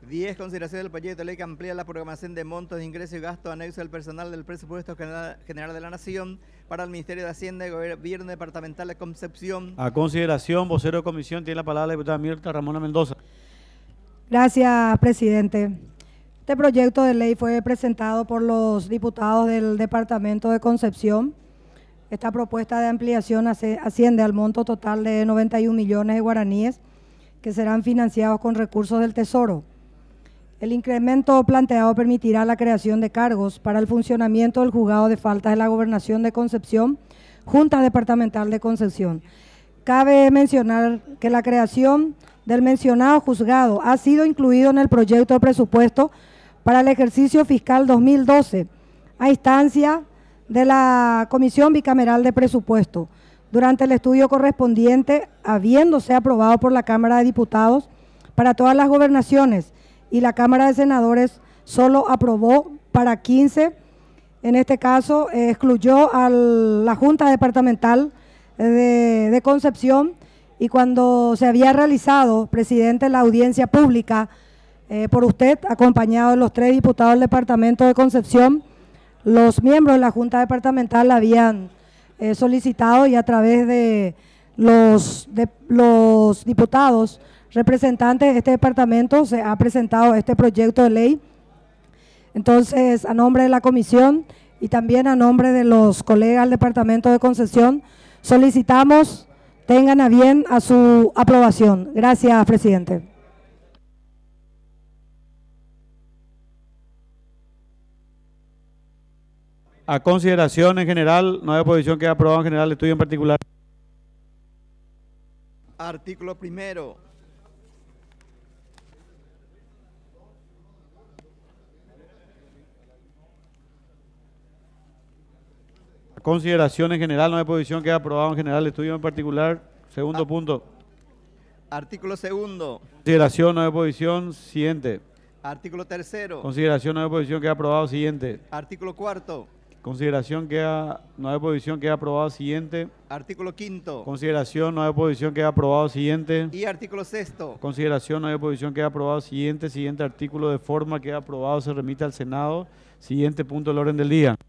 10. Consideración del proyecto de ley que amplía la programación de montos de ingresos y gastos anexo del personal del presupuesto general de la Nación para el Ministerio de Hacienda y Gobierno Departamental de Concepción. A consideración, vocero de comisión, tiene la palabra la diputada Mirta Ramona Mendoza. Gracias, presidente. Este proyecto de ley fue presentado por los diputados del Departamento de Concepción. Esta propuesta de ampliación asciende al monto total de 91 millones de guaraníes que serán financiados con recursos del Tesoro. El incremento planteado permitirá la creación de cargos para el funcionamiento del juzgado de faltas de la Gobernación de Concepción, Junta Departamental de Concepción. Cabe mencionar que la creación del mencionado juzgado ha sido incluido en el proyecto de presupuesto para el ejercicio fiscal 2012, a instancia de la Comisión Bicameral de Presupuesto, durante el estudio correspondiente, habiéndose aprobado por la Cámara de Diputados para todas las gobernaciones, y la Cámara de Senadores solo aprobó para 15, en este caso excluyó a la Junta Departamental de Concepción, y cuando se había realizado, presidente, la audiencia pública por usted, acompañado de los 3 diputados del Departamento de Concepción, los miembros de la Junta Departamental habían solicitado, y a través de los diputados representantes de este departamento se ha presentado este proyecto de ley. Entonces, a nombre de la comisión y también a nombre de los colegas del Departamento de Concepción, solicitamos tengan a bien a su aprobación. Gracias, presidente. A consideración en general, no hay oposición, queda aprobado en general, estudio en particular. Artículo primero. A consideración en general, no hay oposición, queda aprobado en general, estudio en particular. Segundo punto. Artículo segundo. Consideración, no hay oposición, siguiente. Artículo tercero. Consideración, no hay oposición, queda aprobado, siguiente. Artículo cuarto. Consideración, no hay oposición, queda aprobado, siguiente. Artículo quinto. Consideración, no hay oposición, queda aprobado, siguiente. Y artículo sexto. Consideración, no hay oposición, queda aprobado, siguiente. Siguiente artículo de forma, queda aprobado, se remite al Senado. Siguiente punto del orden del día.